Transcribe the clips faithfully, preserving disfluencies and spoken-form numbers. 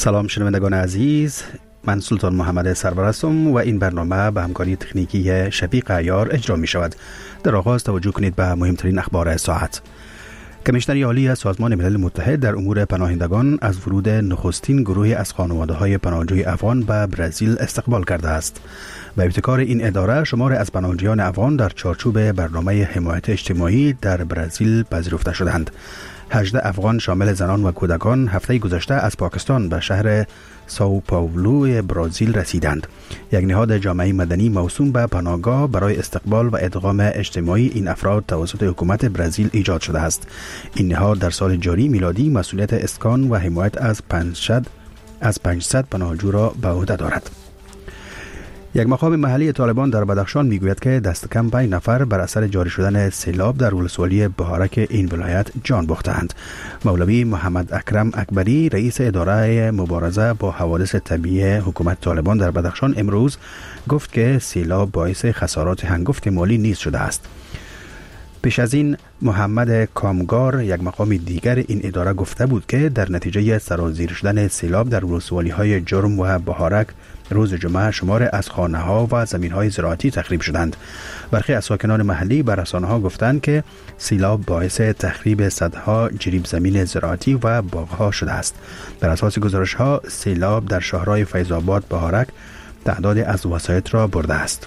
سلام شنوندگان عزیز، من سلطان محمد سرور هستم و این برنامه به همکاری تکنیکی شفیق عیار اجرا می شود. در آغاز توجه کنید به مهمترین اخبار ساعت. کمیشنر عالی سازمان ملل متحد در امور پناهندگان از ورود نخستین گروهی از خانواده‌های پناهجوی افغان به برزیل استقبال کرده است. به ابتکار این اداره شمار از پناهجویان افغان در چارچوب برنامه حمایت اجتماعی در برزیل پذیرفته شدند. هجده افغان شامل زنان و کودکان هفته گذشته از پاکستان به شهر ساو پائولو برزیل رسیدند. یک نهاد جامعه مدنی موسوم به پناهگاه برای استقبال و ادغام اجتماعی این افراد توسط حکومت برزیل ایجاد شده است. این نهاد در سال جاری میلادی مسئولیت اسکان و حمایت از پنجصد از پنجصد پناهجو را به عهده دارد. یک مقام محلی طالبان در بدخشان میگوید که دست کم پنج نفر بر اثر جاری شدن سیلاب در ولسوالی بهارک این ولایت جان باختند. مولوی محمد اکرم اکبری رئیس اداره مبارزه با حوادث طبیعی حکومت طالبان در بدخشان امروز گفت که سیلاب باعث خسارات هنگفت مالی نیز شده است. پیش از این محمد کامگار یک مقام دیگر این اداره گفته بود که در نتیجه سرازیر شدن سیلاب در ولسوالی های جرم و بهارک روز جمعه شمار از خانه ها و زمین های زراعتی تخریب شدند. برخی از ساکنان محلی به رسانه ها گفتند که سیلاب باعث تخریب صدها جریب زمین زراعتی و باغ ها شده است. بر اساس گزارش ها سیلاب در شهرهای فیض آباد بهارک تعداد از وسایط را برده است.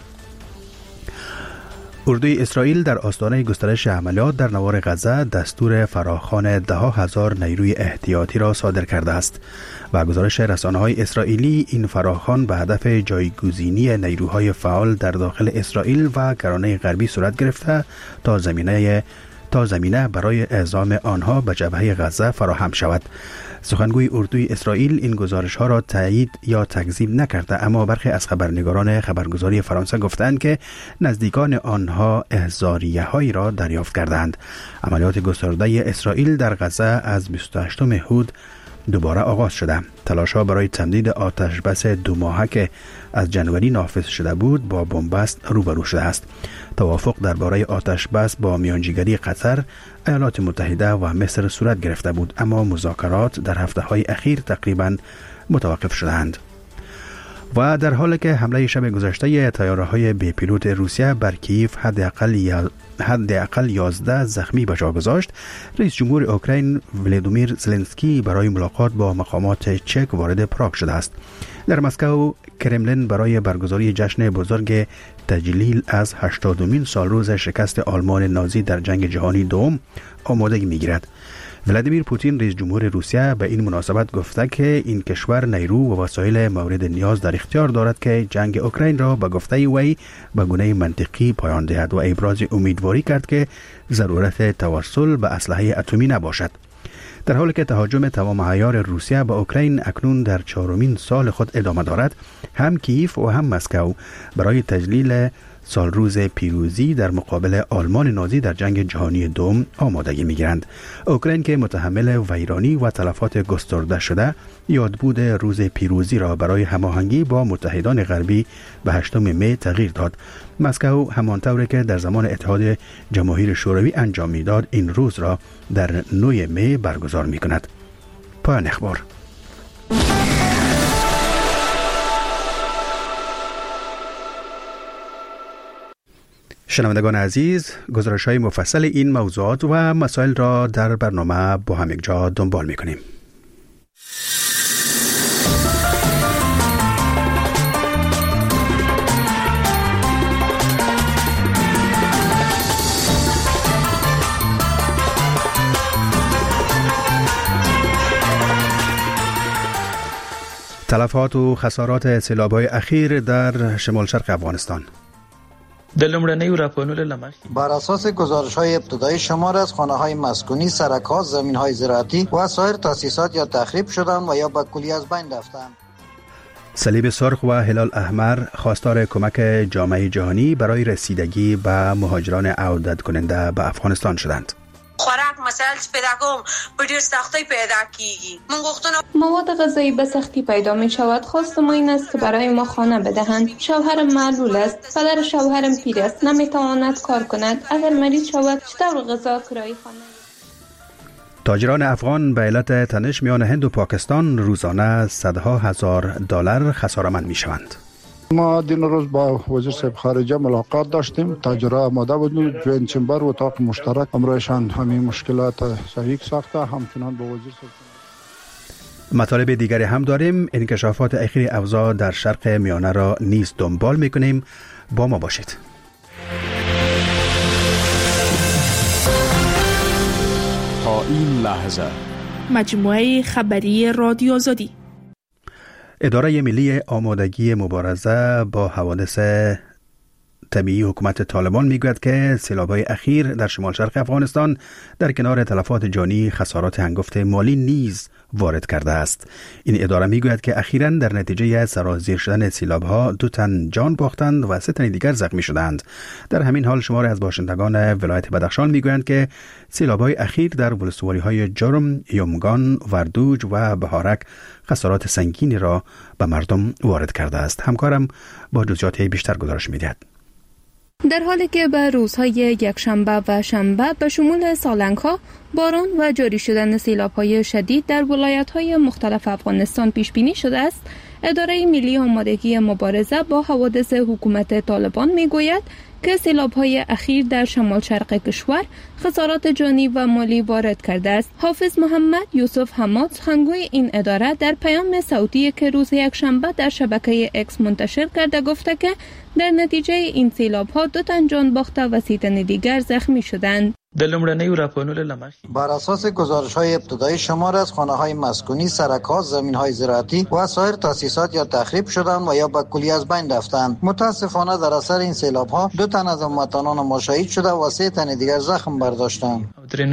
اردوی اسرائیل در آستانه گسترش عملیات در نوار غزه دستور فراخوان ده هزار نیروی احتیاطی را صادر کرده است. و گزارش رسانه‌های اسرائیلی این فراخوان به هدف جایگزینی نیروهای فعال در داخل اسرائیل و کرانه غربی صورت گرفته تا زمینه تا زمینه برای اعزام آنها به جبهه غزه فراهم شود. سخنگوی اردوی اسرائیل این گزارش ها را تایید یا تکذیب نکرده، اما برخی از خبرنگاران خبرگزاری فرانسه گفتند که نزدیکان آنها احضاریه هایی را دریافت کردند. عملیات گسترده اسرائیل در غزه از بیست و هشتم اود دوباره آغاز شده. تلاش ها برای تمدید آتش بس دو ماهه که از جنوری نافذ شده بود با بنبست روبرو شده است. توافق درباره آتش بس با میانجیگری قطر، ایالات متحده و مصر صورت گرفته بود، اما مذاکرات در هفته های اخیر تقریبا متوقف شدند. و در حالی که حمله شب گذشته طیاره‌های بی پیلوت روسیه بر کیف حداقل یا حداقل یازده زخمی به جا گذاشت، رئیس جمهور اوکراین ولادیمیر زلنسکی برای ملاقات با مقامات چک وارد پراگ شده است. در مسکو کرملین برای برگزاری جشن بزرگ تجلیل از هشتادمین سالروز شکست آلمان نازی در جنگ جهانی دوم آمادگی می‌گیرد. ولادیمیر پوتین رئیس جمهور روسیه به این مناسبت گفته که این کشور نیرو و وسایل مورد نیاز در اختیار دارد که جنگ اوکراین را به گفته وی به گونه منطقی پایان دهد و ابراز امیدواری کرد که ضرورت توسل به اسلحه اتمی نباشد. در حالی که تهاجم تمام عیار روسیه به اوکراین اکنون در چهارمین سال خود ادامه دارد، هم کیف و هم مسکو برای تجلیل سالروز پیروزی در مقابل آلمان نازی در جنگ جهانی دوم آمادگی می‌گیرند. اوکراین که متحمل ویرانی و تلفات گسترده شده، یادبود روز پیروزی را برای هماهنگی با متحدان غربی به هشتم می تغییر داد. مسکو همانطوری که در زمان اتحاد جماهیر شوروی انجام می‌داد، این روز را در نه می برگزار می‌کند. پایان اخبار. شنوندگان عزیز، گزارش های مفصل این موضوعات و مسائل را در برنامه با هم یک جا دنبال می کنیم. تلفات و خسارات سیلاب‌های اخیر در شمال شرق افغانستان. بر اساس گزارش‌های ابتدایی شمار از خانه‌های مسکونی، سرک‌ها، زمین‌های زراعتی و سایر تأسیسات یا تخریب شدند و یا به کلی از بین رفتند. صلیب سرخ و هلال احمر خواستار کمک جامعه جهانی برای رسیدگی به مهاجران عودت کننده به افغانستان شدند. خوراک مسائل پیدا کوم په ډیر سختۍ پیدا کیږي. من غوښتنه مواد غذایی به سختی پیدا می شود. خواست ما این است که برای ما خانه بدهند. شوهرم معلول است. پدر شوهرم پیر است. نمی تواند کار کند. اگر مریض شود چطور غذا کرایه خانه؟ تاجران افغان به علت تنش میان هند و پاکستان روزانه صدها هزار دلار خساره‌مند میشوند. ما دین روز با وزیر صاحب خارجه ملاقات داشتیم. تاجرها آماده بودن جوین چمبر و اتاق مشترک امروزشان همین مشکلات صحیح ساخته، همچنان با وزیر صاحب. مطالب دیگری هم داریم. انکشافات اخیر اوضاع در شرق میانه را نیز دنبال میکنیم. با ما باشید. تا این لحظه مجموعه خبری رادیو آزادی. اداره ملی آمادگی مبارزه با حوادث طبیعی حکومت طالبان میگوید که سیلاب‌های اخیر در شمال شرق افغانستان در کنار تلفات جانی خسارات هنگفت مالی نیز وارد کرده است. این اداره میگوید که اخیراً در نتیجه سرازیر شدن سیلاب‌ها دو تن جان باختند و سه تن دیگر زخمی شدند. در همین حال شماری از باشندگان ولایت بدخشان میگویند که سیلاب‌های اخیر در ولسوالی‌های جرم، یومگان، وردوج و بهارک خسارات سنگینی را به مردم وارد کرده است. همکارم با جزئیات بیشتر گزارش می‌دهد. در حالی که به روزهای یکشنبه و شنبه به شمول سالنگ‌ها باران و جاری شدن سیلاب‌های شدید در ولایت‌های مختلف افغانستان پیش بینی شده است، اداره ملی آمادگی مبارزه با حوادث حکومت طالبان می‌گوید که سیلاب‌های اخیر در شمال شرق کشور خسارات جانی و مالی وارد کرده است. حافظ محمد یوسف حماد سخنگوی این اداره در پیام صوتی که روز یکشنبه در شبکه اکس منتشر کرده گفته که در نتیجه این سیلاب‌ها دو تن جان باخته و سی تن دیگر زخمی شدند. بر اساس گزارش‌های ابتدایی شمار از خانه‌های مسکونی، سرک‌ها، زمین‌های زراعتی و سایر تأسیسات یا تخریب شدند و یا به کلی از بین رفتند. متأسفانه در اثر این سیلاب‌ها دو تن از هموطنان ما شهید شده و سه تن دیگر زخم برداشتند.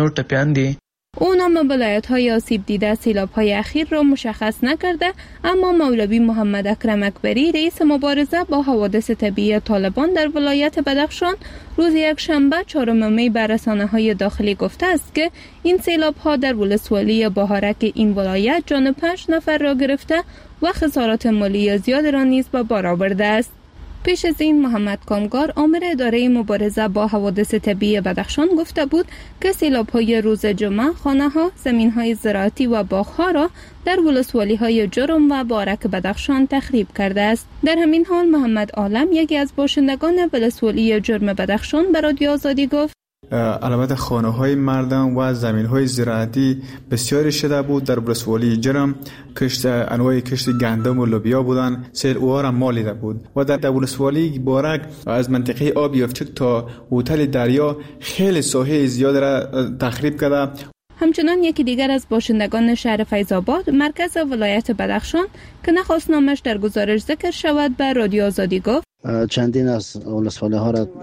او نام ولایت‌های آسیب دیده سیلاب‌های اخیر را مشخص نکرده، اما مولوی محمد اکرم اکبری رئیس مبارزه با حوادث طبیعی طالبان در ولایت بدخشان روز یکشنبه چهارم می به رسانه‌های داخلی گفته است که این سیلاب‌ها در ولسوالی بهارک این ولایت جان پنج نفر را گرفته و خسارات مالی زیاد را نیز به بار آورده است. پیش از این محمد کامگار آمر اداره مبارزه با حوادث طبیعی بدخشان گفته بود که سیلاب‌های روز جمعه خانه‌ها، زمین‌های زراعتی و باغ‌ها را در ولسوالی‌های جرم و بارک بدخشان تخریب کرده است. در همین حال محمد عالم یکی از باشندگان ولسوالی جرم بدخشان به رادیو آزادی گفت البته خانه‌های مردم و زمین‌های زراعتی بسیاری شده بود. در ولسوالی جرم کشت انواع کشت گندم و لوبیا بودن، سیل اوار هم مالیده بود و در ولسوالی بارک از منطقه آب یافچک تا هتل دریا خیلی ساحه زیاد را تخریب کرده. همچنان یکی دیگر از باشندگان شهر فیض‌آباد مرکز ولایت بدخشان که نخواست نامش در گزارش ذکر شود به رادیو آزادی گفت چندین از ولسوالی ها را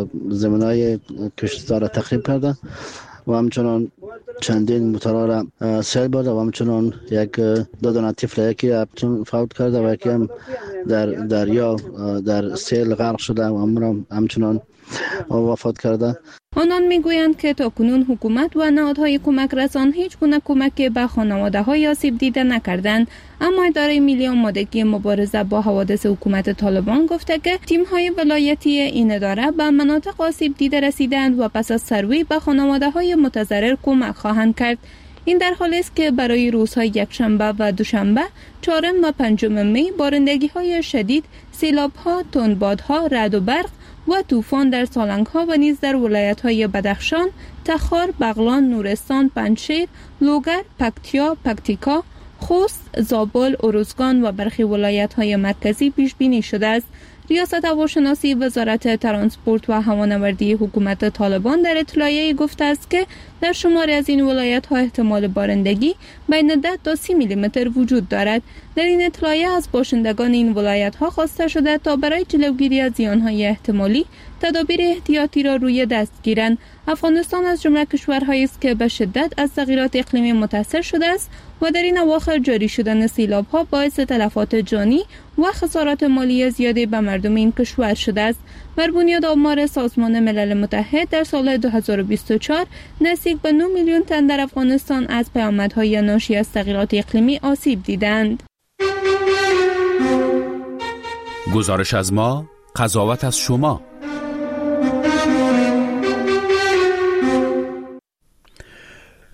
زمینای کشتزار را تخریب کرده و همچنان چندین موتورها را سیل برده و همچنان یک دو دانه طفل یکی فوت کرده و یکی هم در دریا در سیل غرق شده و همچنان وفات کرده. آنان میگویند که تاکنون حکومت و نهادهای کمک رسان هیچ گونه کمک به خانواده‌های آسیب دیده نکردند، اما اداره ملی آمادگی مبارزه با حوادث حکومت طالبان گفته که تیم‌های ولایتی این اداره به مناطق آسیب دیده رسیدند و پس از سروی به خانواده‌های متضرر کمک خواهند کرد. این در حالی است که برای روزهای یکشنبه و دوشنبه، چهارم و پنجم می بارندگی‌های شدید، سیلاب‌ها، تندبادها، رعد و برق و طوفان در سالنگ‌ها و نیز در ولایت‌های بدخشان، تخار، بغلان، نورستان، پنجشیر، لوگر، پکتیا، پکتیکا، خوست، زابل، ارزگان و برخی ولایت‌های مرکزی پیش بینی شده است. ریاست هواشناسی وزارت ترانسپورت و هوانوردی حکومت طالبان در اطلاعیه‌ای گفته است که در شماری از این ولایت‌ها احتمال بارندگی بین ده تا سی میلی متر وجود دارد. در این اطلاعیه از باشندگان این ولایت‌ها خواسته شده تا برای جلوگیری از زیان‌های احتمالی تدابیر احتیاطی را روی دست گیرند. افغانستان از جمله کشورهایی است که به شدت از تغییرات اقلیمی متاثر شده است و در این اواخر جاری شدن سیلاب‌ها باعث تلفات جانی و خسارات مالی زیادی به مردم این کشور شده است. بر بنیاد آمار سازمان ملل متحد در سال دو هزار و بیست و چهار نزدیک به نه میلیون تن در افغانستان از پیامدهای ناشی از تغییرات اقلیمی آسیب دیدند. گزارش از ما، قضاوت از شما.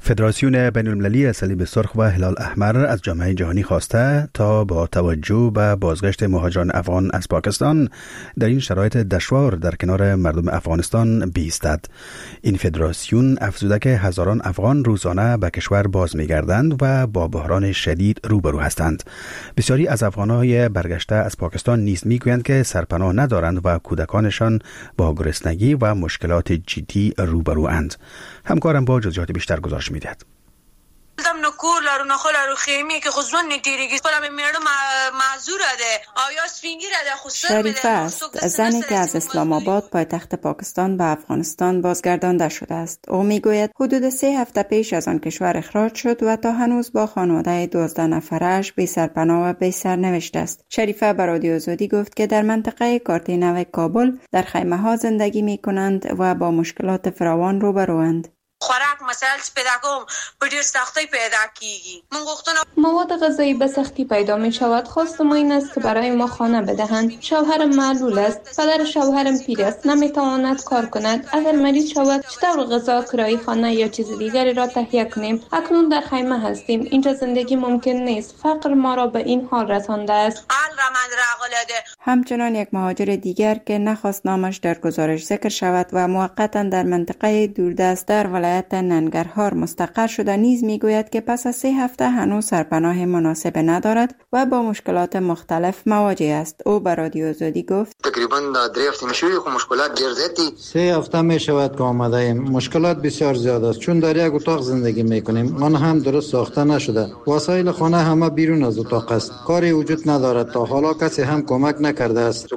فدراسیون بین المللی صلیب سرخ و هلال احمر از جامعه جهانی خواسته تا با توجه به بازگشت مهاجران افغان از پاکستان در این شرایط دشوار در کنار مردم افغانستان بایستد. این فدراسیون افزوده که هزاران افغان روزانه به کشور باز می‌گردند و با بحران شدید روبرو هستند. بسیاری از افغان‌های برگشته از پاکستان نیز می‌گویند که سرپناه ندارند و کودکانشان با گرسنگی و مشکلات جدی روبروند. همکارم با جزئیات بیشتر گزارش می‌دهد. دم نو کور لارو نخو لارو خیمی که خود زون نتیریگی پلا میردم معذور ده آیا سفینگی ده خود شریفه است، زنی که از اسلام آباد پایتخت پاکستان به افغانستان بازگردانده شده است. او میگوید حدود سه هفته پیش از آن کشور اخراج شد و تا هنوز با خانواده دوازده نفرش بی سرپناه و بی سرنوشت است. شریفه به رادیو آزادی گفت که در منطقه کارتی نو کابل در خیمه ها زندگی می کنند و با مشکلات فراوان روبروند. خوراک مثلا پیدا کوم په ډیر سختۍ پیدا کیږي. من غوښتنه مواد غذایی به سختی پیدا می شود. خواستم این است که برای ما خانه بدهند. شوهرم معلول است. پدر شوهرم پیر است. نمی تواند کار کند. اگر مریض شود چطور غذا، کرایه خانه یا چیز دیگری را تهیه کنیم؟ اکنون در خیمه هستیم. اینجا زندگی ممکن نیست. فقر ما را به این حال رسانده است. همچنان یک مهاجر دیگر که نخواست نامش در گزارش ذکر شود و موقتا در منطقه دوردست در ولایت ننگرهار مستقر شده نیز میگوید که پس از سه هفته هنوز سرپناه مناسب ندارد و با مشکلات مختلف مواجه است. او به رادیو آزادی گفت تقریبا درې هفته میشوي خو مشکلات ډیر زیاتی. سه هفته میشود که آمده ایم. مشکلات بسیار زیاد است چون در یک اتاق زندگی میکنیم. آن هم درست ساخته نشده. وسایل خانه همه بیرون از اتاق است. کاری وجود ندارد. تا حالا کسی هم کمک نکرده است.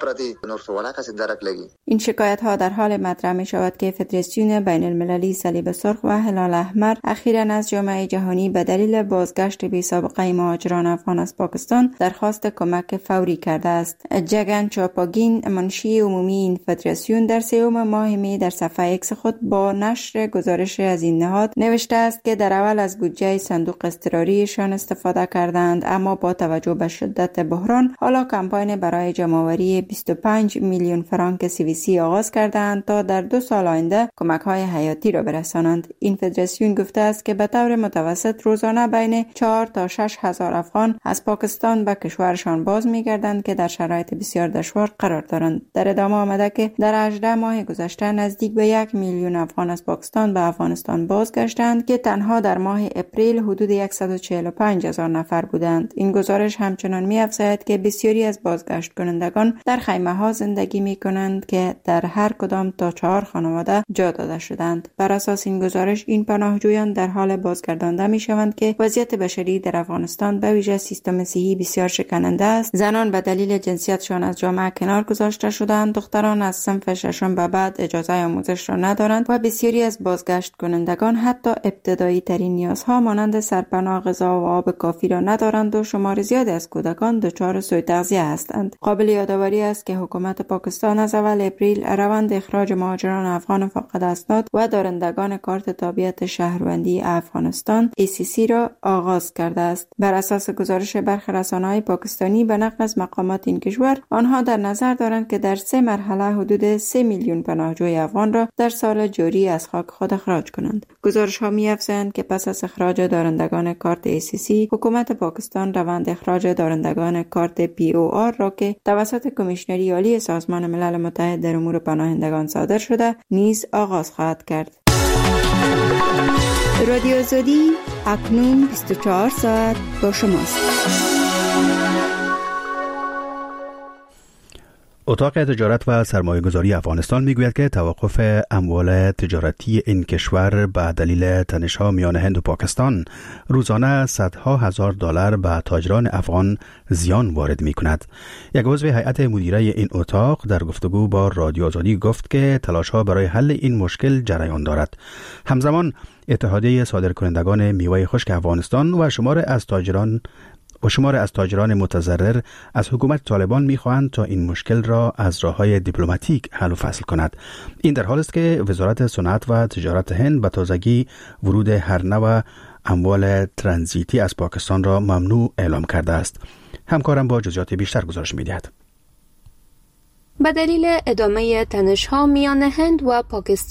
این شکایت ها در حال مطرح می شود که فدراسیون بین المللی صلیب سرخ و هلال احمر اخیراً از جامعه جهانی به دلیل بازگشت بی سابقه مهاجران افغان از پاکستان درخواست کمک فوری کرده است. جگن چاپاگین، منشی عمومی این فدراسیون، در سوم ماه می در صفحه ایکس خود با نشر گزارش از این نهاد نوشته است که در اول از بودجه صندوق اضطراریشان استفاده کردند، اما با توجه به شدت بحران حالا کمپاین برای جمع‌آوری بیست و پنج میلیون فرانک سی وی سی آغاز کردند تا در دو سال آینده کمک‌های حیاتی را برسانند. این فدراسیون گفته است که به طور متوسط روزانه بین چهار تا شش هزار افغان از پاکستان به کشورشان باز می‌گردند که در شرایط بسیار دشوار قرار دارند. در ادامه آمده که در هجده ماه گذشته نزدیک به یک میلیون افغان از پاکستان به افغانستان بازگشتند که تنها در ماه اپریل حدود صد و چهل و پنج هزار نفر بودند. این گزارش همچنان می‌افزاید که بسیاری از بازگشت کنندگان در خیمه ها زندگی می کنند که در هر کدام تا چهار خانواده جا داده شدند. بر اساس این گزارش این پناهجویان در حال بازگردانده می شوند که وضعیت بشری در افغانستان به ویژه سیستم صحی بسیار شکننده است. زنان به دلیل جنسیتشان از جامعه کنار گذاشته شدند. دختران از صنف ششم به بعد اجازه آموزش را ندارند و بسیاری از بازگشت کنندگان حتی ابتدایی ترین نیازها مانند سرپناه، غذا و آب کافی را ندارند و شمار زیادی از کودکان دچار سوء تغذیه هستند. قابل یادآوری است که حکومت پاکستان از اول اپریل روند اخراج مهاجران افغان فاقد اسناد و دارندگان کارت تابعیت شهروندی افغانستان ای سی سی را آغاز کرده است. بر اساس گزارش برخی رسانه‌های پاکستانی به نقل از مقامات این کشور، آنها در نظر دارند که در سه مرحله حدود سه میلیون پناهجوی افغان را در سال جاری از خاک خود اخراج کنند. گزارش‌ها می‌افزایند که پس از اخراج دارندگان کارت ای سی سی، حکومت پاکستان روند اخراج دارندگان کارت پی او آر را که توسط کمیشنری عالی سازمان ملل متحد در امور پناهندگان صادر شده نیز آغاز خواهد کرد. رادیو آزادی اکنون بیست و چهار ساعت با شماست. اتاق تجارت و سرمایه‌گذاری افغانستان میگوید که توقف اموال تجارتی این کشور به دلیل تنش‌ها میان هند و پاکستان روزانه صدها هزار دلار به تاجران افغان زیان وارد می‌کند. یک عضو هیئت مدیره این اتاق در گفتگو با رادیو آزادی گفت که تلاش‌ها برای حل این مشکل جریان دارد. همزمان اتحادیه صادرکنندگان میوه خشک افغانستان و شمار از تاجران و شمار از تاجران متضرر از حکومت طالبان می‌خواهند تا این مشکل را از راه‌های دیپلماتیک حل و فصل کند. این در حالی است که وزارت صنعت و تجارت هند به تازگی ورود هر نوع اموال ترانزیتی از پاکستان را ممنوع اعلام کرده است. همکارم با جزئیات بیشتر گزارش می‌دهد. به دلیل ادامه تنش‌ها میان هند و پاکستان،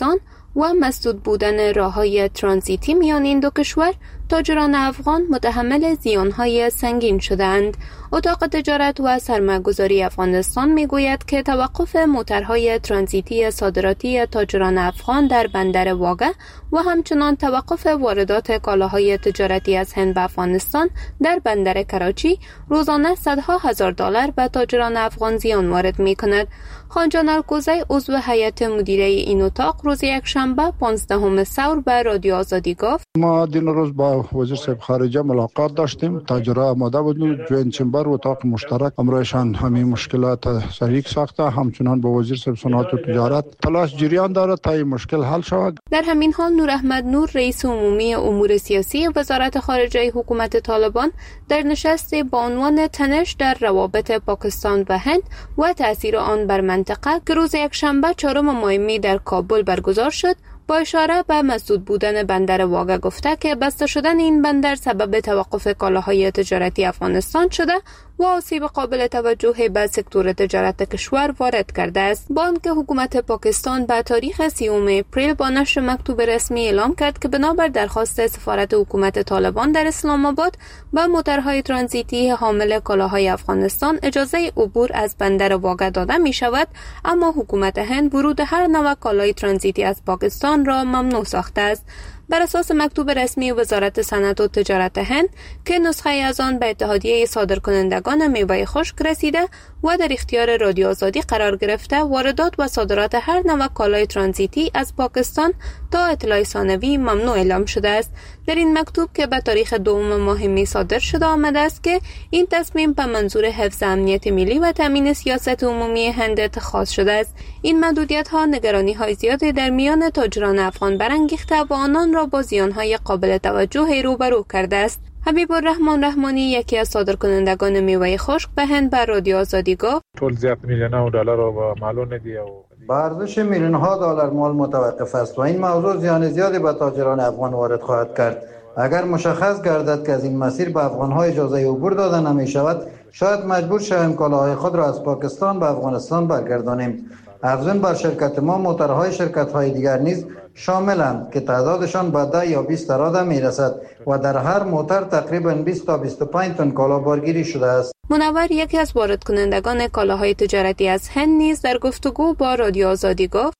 و مسدود بودن راههای ترانزیتی میان این دو کشور، تاجران افغان متحمل زیانهای سنگین شدند. اتاق تجارت و سرمایه‌گذاری افغانستان میگوید که توقف موترهای ترانزیتی صادراتی تاجران افغان در بندر واگه و همچنان توقف واردات کالاهای تجارتی از هند به افغانستان در بندر کراچی روزانه صدها هزار دلار به تاجران افغان زیان وارد می‌کند. خانجان الکوزی عضو هیئت مدیره این اتاق روز یکشنبه پانزدهم ثور به رادیو آزادی گفت: ما دین روز با وزیر صاحب خارجه ملاقات داشتیم. تاجرها آماده بودند جوین چمبر و اتاق مشترک امروزشان همین مشکلات صحیح ساخته. همچنان با وزیر صاحب صنعت و تجارت تلاش جریان دارد تا این مشکل حل شود. در همین حال نور احمد نور رئیس عمومی امور سیاسی وزارت خارجه حکومت طالبان در نشستی با عنوان تنش در روابط پاکستان و هند و تأثیر آن بر منطقه که روز یکشنبه چهارم ماه می در کابل برگزار شد، با اشاره به مسدود بودن بندر واگه گفته که بسته شدن این بندر سبب توقف کالاهای تجارتی افغانستان شده و آسیب قابل توجهی به سکتور تجارت کشور وارد کرده است. با آنکه حکومت پاکستان به تاریخ سیوم اپریل با نشر مکتوب رسمی اعلام کرد که بنابر درخواست سفارت حکومت طالبان در اسلام آباد به موترهای ترانزیتی حامل کالاهای افغانستان اجازه عبور از بندر واگه داده می شود، اما حکومت هند ورود هر نوع کالای ترانزیتی از پاکستان را ممنوع ساخته است. بر اساس مکتوب رسمی وزارت صنعت و تجارت هند که نسخه از آن به اتحادیه صادرکنندگان میوه خشک رسیده و در اختیار رادیو آزادی قرار گرفته، واردات و صادرات هر نوع کالای ترانزیتی از پاکستان تا اطلاع ثانوی ممنوع اعلام شده است. در این مکتوب که به تاریخ دوم ماه می صادر شده آمده است که این تصمیم به منظور حفظ امنیت ملی و تامین سیاست عمومی هند اتخاذ شده است. این محدودیت ها نگرانی های زیادی در میان تاجران افغان برانگیخته و آنان را با زیانهای قابل توجهی روبرو کرده است. حبیب الرحمن رحمانی یکی از صادرکنندگان میوه خشک به هند بر رادیو آزادی گفت: ټول زیات میلیون‌ها دلار رو معلوم ندی او به ارزش میلیون‌ها دلار مال متوقف است و این موضوع زیان زیادی به تاجران افغان وارد خواهد کرد. اگر مشخص گردد که از این مسیر به افغان‌ها اجازه عبور داده نمی‌شود، شاید مجبور شویم کالاهای خود را از پاکستان به افغانستان برگردانیم. افزون بر شرکت ما موترهای شرکت‌های دیگر نیز شاملند که تعدادشان به ده یا بیست اراده میرسد و در هر موتر تقریباً بیست تا بیست و پنج تن کالا بارگیری شده است. منور یکی از وارد کنندگان کالاهای تجارتی از هند نیز در گفتگو با رادیو آزادی گفت: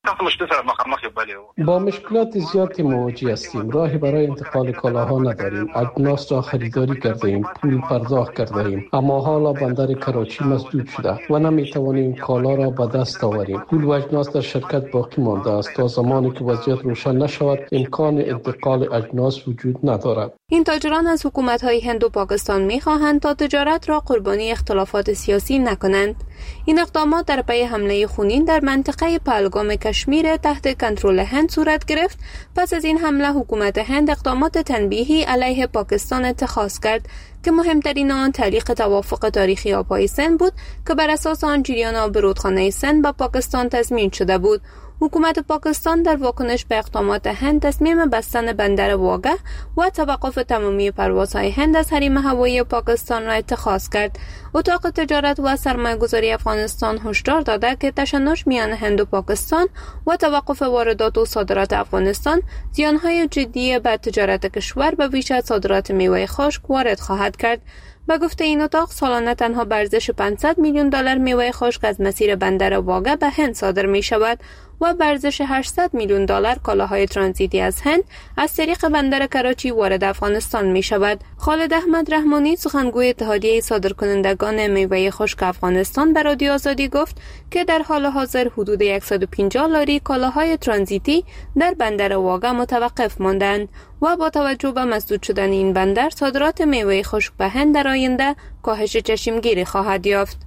با مشکلات زیادی مواجه هستیم. راهی برای انتقال کالاها نداریم. اجناس را خریداری کرده ایم، پول پرداخت کرده ایم، اما حالا بندر کراچی مسدود شده و نمیتوانیم کالا را به دست آوریم. پول و اجناس در شرکت باقی مانده است. تا زمانی که وضعیت روشن نشود امکان انتقال اجناس وجود ندارد. این تاجران از حکومت‌های هند و پاکستان می‌خواهند تا تجارت را قربانی اختلافات سیاسی نکنند. این اقدامات در پی حمله خونین در منطقه پهلگام کشمیر تحت کنترل هند صورت گرفت. پس از این حمله حکومت هند اقدامات تنبیهی علیه پاکستان اتخاذ کرد که مهمترین آن تعلیق توافق تاریخی آبهای سند بود که بر اساس آن جریان آب رودخانه سند به پاکستان تضمین شده بود. حکومت پاکستان در واکنش به اقدامات هند تصمیم بستن بندر واگه و توقف تمامی پروازهای هند از حریم هوایی پاکستان را اتخاذ کرد. اتاق تجارت و سرمایه‌گذاری افغانستان هشدار داده که تشنج میان هند و پاکستان و توقف واردات و صادرات افغانستان زیانهای جدی به تجارت کشور به ویژه صادرات میوه خشک وارد خواهد کرد. به گفته این اتاق سالانه تنها به ارزش پانصد میلیون دلار میوه خشک از مسیر بندر واگه به هند صادر می شود و به ارزش هشتصد میلیون دلار کالاهای ترانزیتی از هند از طریق بندر کراچی وارد افغانستان می شود. خالد احمد رحمانی سخنگوی اتحادیه صادرکنندگان میوه خشک افغانستان به رادیو آزادی گفت که در حال حاضر حدود صد و پنجاه لاری کالاهای ترانزیتی در بندر واگه متوقف ماندند و با توجه به مسدود شدن این بندر صادرات میوه خشک به هند در آینده کاهش چشمگیری خواهد یافت.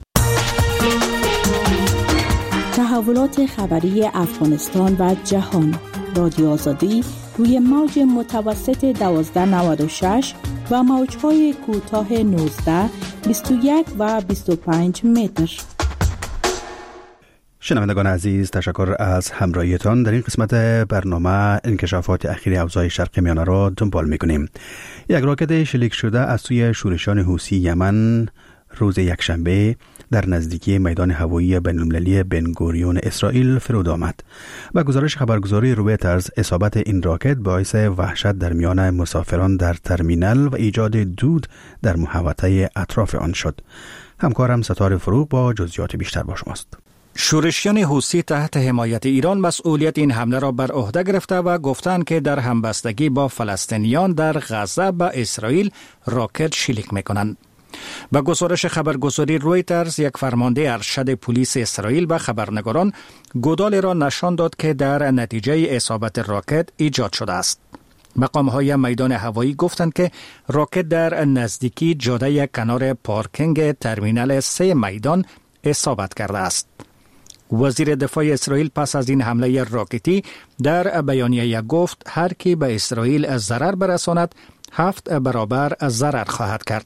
تحولات خبری افغانستان و جهان. رادیو آزادی روی موج متوسط دوازده نود و شش و موج‌های کوتاه نوزده، بیست و یک و بیست و پنج متر. شنوندگان عزیز، تشکر از همراهیتان. در این قسمت برنامه انکشافات اخیر اوضاع شرق میانه را دنبال می‌کنیم. یک راکت شلیک شده از سوی شورشان حوثی یمن روز یکشنبه در نزدیکی میدان هوایی بین‌المللی بن گوریون اسرائیل فرود آمد. و گزارش خبرگزاری رویترز، اصابت این راکت باعث وحشت در میان مسافران در ترمینال و ایجاد دود در محوطه اطراف آن شد. همکارم ستاره فروغ با جزئیات بیشتر با شماست. شورشیان حوثی تحت حمایت ایران مسئولیت این حمله را بر عهده گرفته و گفتند که در همبستگی با فلسطینیان در غزه به اسرائیل راکت شلیک می‌کنند. با گزارش خبرگزاری رویترز، یک فرمانده ارشد پلیس اسرائیل به خبرنگاران گودالی را نشان داد که در نتیجه اصابت راکت ایجاد شده است. مقام‌های میدان هوایی گفتند که راکت در نزدیکی جاده کنار پارکینگ ترمینال سه میدان اصابت کرده است. وزیر دفاع اسرائیل پس از این حمله راکتی در بیانیه گفت هر کی به اسرائیل ضرر برساند هفت برابر ضرر خواهد کرد.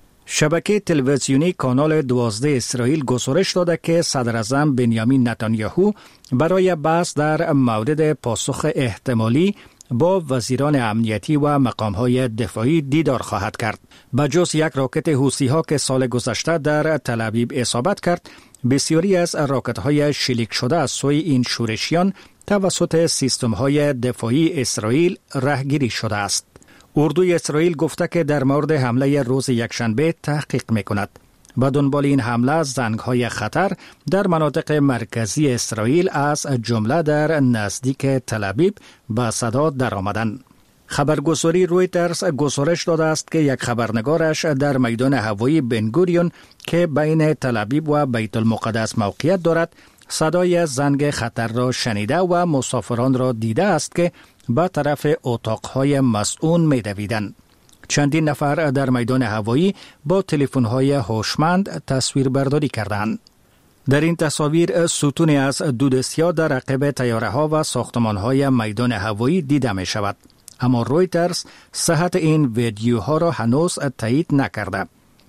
شبکه تلویزیونی کانال دوازده اسرائیل گزارش داده که صدر اعظم بنیامین نتانیاهو برای بحث در مورد پاسخ احتمالی با وزیران امنیتی و مقام‌های دفاعی دیدار خواهد کرد. بجز یک راکت حوثی‌ها که سال گذشته در تل‌آویو اصابت کرد، بسیاری از راکت‌های شلیک شده از سوی این شورشیان توسط سیستم‌های دفاعی اسرائیل راهگیری شده است. اردوی اسرائیل گفته که در مورد حمله روز یکشنبه تحقیق می‌کند. با دنبال این حمله زنگ‌های خطر در مناطق مرکزی اسرائیل از جمله در نزدیک تل‌آویو به صدا درآمدند. خبرگزاری رویترز گزارش داده است که یک خبرنگارش در میدان هوایی بن گوریون که بین تل‌آویو و بیت المقدس موقعیت دارد صدای زنگ خطر را شنیده و مسافران را دیده است که به طرف اتاق‌های مسئول می‌دویدند. چندین نفر در میدان هوایی با تلفن‌های هوشمند تصویر برداری کردند. در این تصاویر ستونی از دود سیاه در عقب طیاره‌ها و ساختمان‌های میدان هوایی دیده می‌شود. اما رویترز صحت این ویدیوها را هنوز تایید نکرده.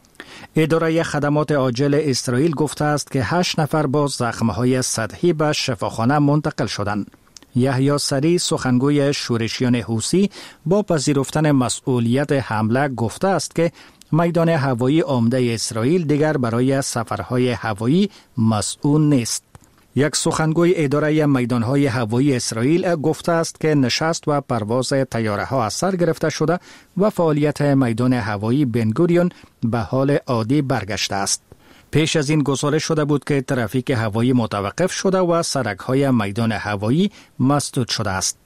اداره خدمات عاجل اسرائیل گفته است که هشت نفر با زخم‌های سطحی به شفاخانه منتقل شدند. یحیی سری، سخنگوی شورشیان حوثی، با پذیرفتن مسئولیت حمله گفته است که میدان هوایی عمده اسرائیل دیگر برای سفرهای هوایی مسئول نیست. یک سخنگوی اداره میدانهای هوایی اسرائیل گفته است که نشست و پرواز طیاره‌ها از سر گرفته شده و فعالیت میدان هوایی بن گوریون به حال عادی برگشته است. پیش از این گزارش شده بود که ترافیک هوایی متوقف شده و سرک‌های میدان هوایی مسدود شده است.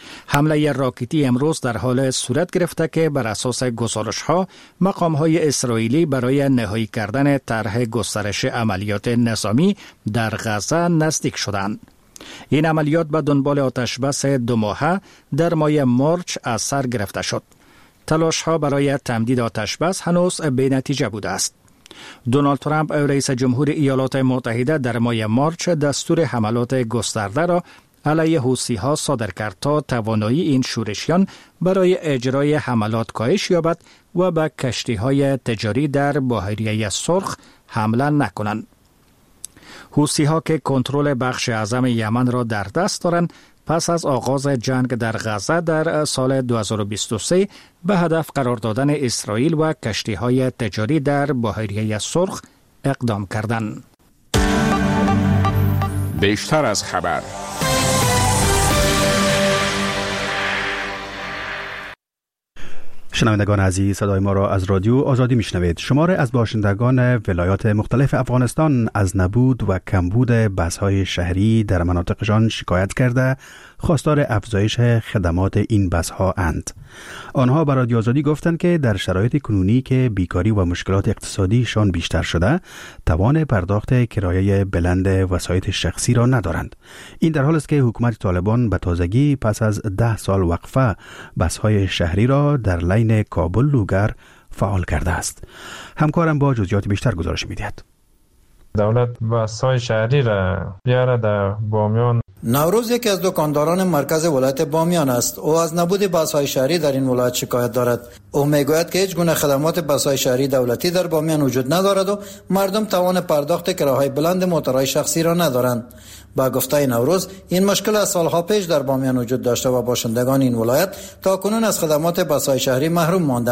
حمله راکتی امروز در حال صورت گرفته که بر اساس گزارش‌ها مقام‌های اسرائیلی برای نهایی کردن طرح گسترش عملیات نظامی در غزه نزدیک شدند. این عملیات به دنبال آتشبس دو ماهه در ماه مارچ از سر گرفته شد. تلاش‌ها برای تمدید آتشبس هنوز بی نتیجه بوده است. دونالد ترامپ رئیس جمهور ایالات متحده در ماه مارچ دستور حملات گسترده را علیه حوثی‌ها صادر کرد تا توانایی این شورشیان برای اجرای حملات کاهش یابد و به کشتی‌های تجاری در بحیره سرخ حمله نکنند. حوثی‌ها که کنترل بخش اعظم یمن را در دست دارند، پس از آغاز جنگ در غزه در سال دو هزار و بیست و سه به هدف قرار دادن اسرائیل و کشتی‌های تجاری در بحیره سرخ اقدام کردند. بیشتر از خبر. شنوندگان عزیز، صدای ما را از رادیو آزادی میشنوید. شماره از باشندگان ولایات مختلف افغانستان از نبود و کمبود بس‌های شهری در مناطقشان شکایت کرده خواستار افزایش خدمات این بس‌ها اند. آنها به رادیو آزادی گفتند که در شرایط کنونی که بیکاری و مشکلات اقتصادیشان بیشتر شده، توان پرداخت کرایه بلند وسایط شخصی را ندارند. این در حالی است که حکومت طالبان به تازگی پس از ده سال وقفه بس‌های شهری را در لین کابل لوگر فعال کرده است. همکارم با جزئیات بیشتر گزارش می‌دهد. دولت بس‌های شهری را بیاره در بامیان. نوروز یکی از دکانداران مرکز ولایت بامیان است. او از نبود بس‌های شهری در این ولایت شکایت دارد. او میگوید که هیچ گونه خدمات بس‌های شهری دولتی در بامیان وجود ندارد و مردم توان پرداخت کراهای بلند موتورهای شخصی را ندارند. با گفته نوروز، این مشکل از سالها پیش در بامیان وجود داشته و باشندگان این ولایت تا کنون از خدمات بس‌های شهری محروم ماندند.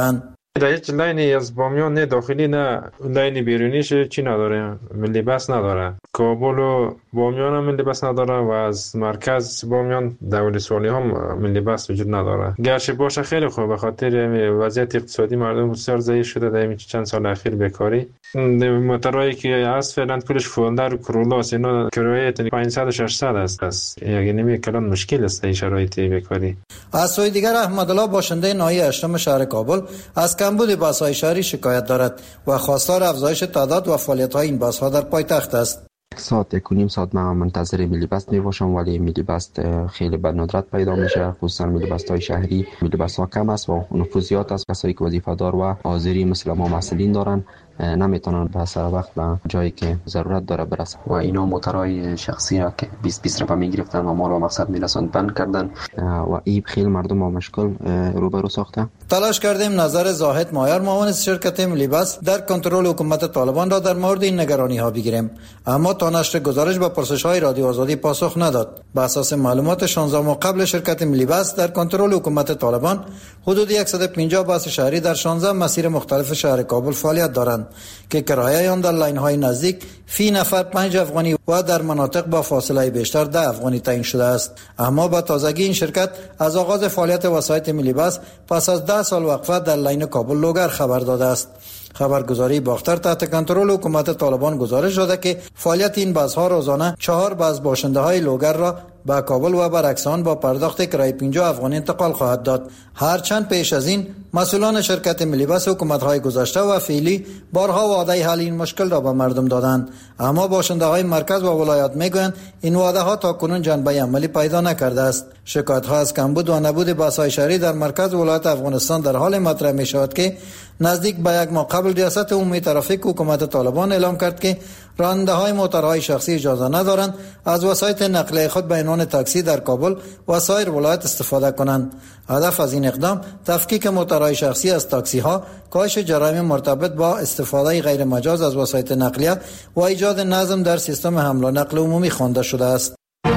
در هیچ لاینی از بامیان نه داخلی نه لاین بیرونیش چی نداره، ملی بس نداره. کابل و بامیان هم ملی بس نداره و از مرکز بامیان دولت‌سوالی هم ملی بس وجود نداره. گرچه باشه خیلی خوب به خاطر وضعیت اقتصادی مردم بسیار ضعیف شده در این چند سال اخیر بیکاری. موتورایی که از فعلا پولش فولدر و کرولاس اینا کرایه پانصد و ششصد است. یعنی نمی کلان مشکل است این شرایط بیکاری. از سوی دیگر احمدالله باشنده ناحیه هشتم شهر کابل از کمبود بس‌های شهری شکایت دارد و خواستار افزایش تعداد و فعالیت‌های این بس‌ها در پایتخت است. ساعت یک و نیم ساعت من منتظر میلی بس می باشم، ولی میلی بس خیلی به ندرت پیدا میشه، خصوصا میلی بس های شهری. میلی بس ها کم است و نفوذ زیاد است. کسایی که وظیفه دار و حاضری مثل ما مسئولین دارن نمیتونن به سر وقت به جایی که ضرورت داره برسن و اینا موتورهای شخصی را که بیست بیست رپا میگرفتن و ما رو مقصد میرسوند بند کردن و این خیلی مردم با مشکل روبرو ساخته. تلاش کردیم نظر زاهد مایر معاون شرکت ملی بس در کنترل حکومت طالبان را در مورد این نگرانی ها بگیریم، اما تا نشر گزارش به پرسش های رادیو آزادی پاسخ نداد. به اساس معلومات شانزده ماه قبل شرکت ملی بس در کنترل حکومت طالبان حدود صد و پنجاه بس شهری در شانزده مسیر مختلف شهر کابل فعالیت دارند که کرایه آن در لاین های نزدیک فی نفر پنج افغانی و در مناطق با فاصله بیشتر ده افغانی تعیین شده است. اما با تازگی این شرکت از آغاز فعالیت وسایط ملی بس پس از ده سال وقفه در لاین کابل لوگر خبر داده است. خبرگزاری باختر تحت کنترل حکومت طالبان گزارش داده که فعالیت این بس ها روزانه چهار بس باشنده های لوگر را به کابل و برعکس آن با پرداخت کرایه پنجاه افغانی انتقال خواهد داد. هرچند پیش از این مسئولان شرکت ملی بس حکومت های گذشته و فعلی بارها وعده حل این مشکل را به مردم دادند، اما باشنده های مرکز و ولایات میگویند این وعده ها تا کنون جنبه عملی پیدا نکرده است. شکایت ها از کمبود و نبود بس های شهری در مرکز ولایت افغانستان در حال مطرح می شود که نزدیک به یک ماه قبل ریاست عمومی ترافیک حکومت طالبان اعلام کرد که راننده های موتورهای شخصی اجازه ندارند از وسایط نقلیه خود به عنوان تاکسی در کابل و سایر ولایت استفاده کنند. هدف از این اقدام تفکیک موتورهای شخصی از تاکسی ها، کاهش جرایم مرتبط با استفاده غیر مجاز از وسایط نقلیه و ایجاد نظم در سیستم حمل و نقل عمومی خوانده شده است.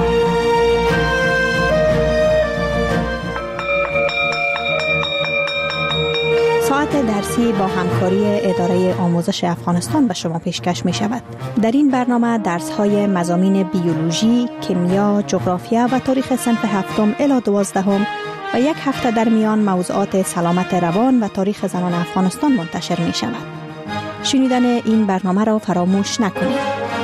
ساعت درسی با همکاری اداره آموزش افغانستان به شما پیشکش می شود. در این برنامه درس های مضامین بیولوژی، کیمیا، جغرافیا و تاریخ صنف هفتم الی دوازدهم و یک هفته در میان موضوعات سلامت روان و تاریخ زنان افغانستان منتشر می شود. شنیدن این برنامه را فراموش نکنید.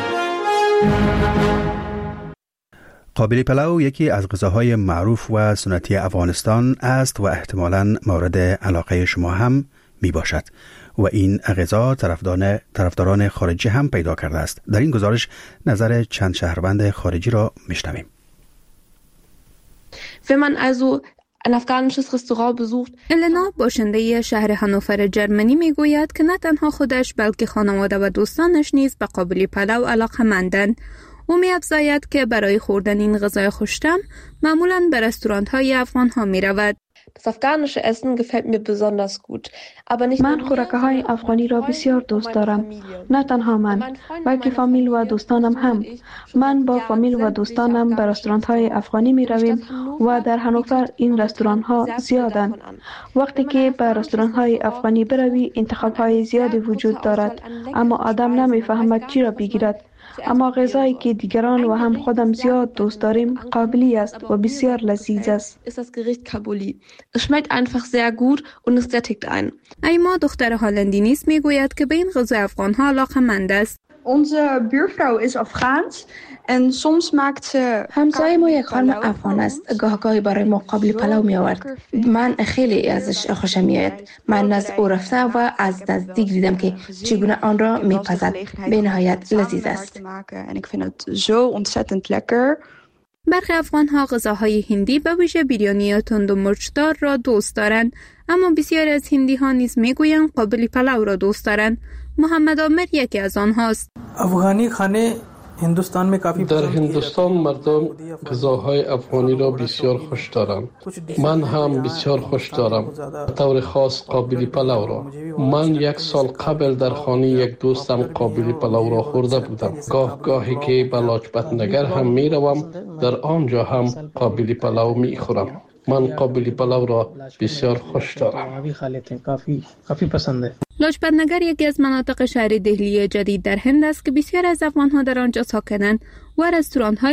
قابلی پلو یکی از غذاهای معروف و سنتی افغانستان است و احتمالاً مورد علاقه شما هم می باشد و این غذا طرفداران طرفداران خارجی هم پیدا کرده است. در این گزارش نظر چند شهروند خارجی را میشنویم. Wenn man also ein afghanisches Restaurant besucht. النا باشنده شهر هانوفر جرمنی میگوید که نه تنها خودش بلکه خانواده و دوستانش نیز به قابلی پلو علاقه‌مندند. او می‌افزاید که برای خوردن این غذای خوش‌طعم معمولاً به رستوران‌های افغان‌ها می‌رود. Das afghanische Essen gefällt mir besonders gut. Aber nicht من خوراک‌های افغانی را بسیار دوست دارم. نه تنها من، بلکه فامیل و دوستانم هم. من با فامیل و دوستانم به رستوران‌های افغانی می‌رویم و در هانوفر این رستوران‌ها زیادند. وقتی که به رستوران‌های افغانی بروی انتخاب‌های زیادی وجود دارد، اما آدم نمی‌فهمد چی را بگیرد. اما غذایی که دیگران و هم خودم زیاد دوست داریم قابلی است و بسیار لذیذ است. ist das Gericht Kabuli. Es schmeckt einfach sehr gut und es sättigt einen. ایما دختر هالندی نیست میگوید که به این غذای افغان‌ها علاقه‌مند است. Onze buurvrouw is Afghaans en soms maakt ze همسایه ما یک خانم افغان است. گاهگاهی برای ما قابلی پلو می آورد. من خیلی ازش خوشم میاد. من از او رفته و از نزدیک دیدم که چگونه آن را میپزد. به نهایت لذیذ است. en ik vind het zo ontzettend lekker. برخی افغان‌ها غذاهای هندی به ویژه بیریانی تند و مرچدار را دوست دارند، اما بسیاری از هندی‌ها نیز میگویند قابلی پلو را دوست دارند. محمد عامر یکی از آنهاست. افغانی خانه هندوستان می کافی در هندوستان مردم غذاهای افغانی را بسیار خوش دارند. من هم بسیار خوش دارم. به طور خاص قابلی پلو را. من یک سال قبل در خانه یک دوستم قابلی پلو را خورده بودم. گاه گاهی که به لاجپت نگر هم می روم در آنجا هم قابلی پلو می خورم. من قابلی پلو را بسیار خوش دارم. کافی کافی پسنده. لاجپت نگر یکی از مناطق شهر دهلی جدید در هند است که بسیار از افغان‌ها در آنجا ساکنند و رستوران‌های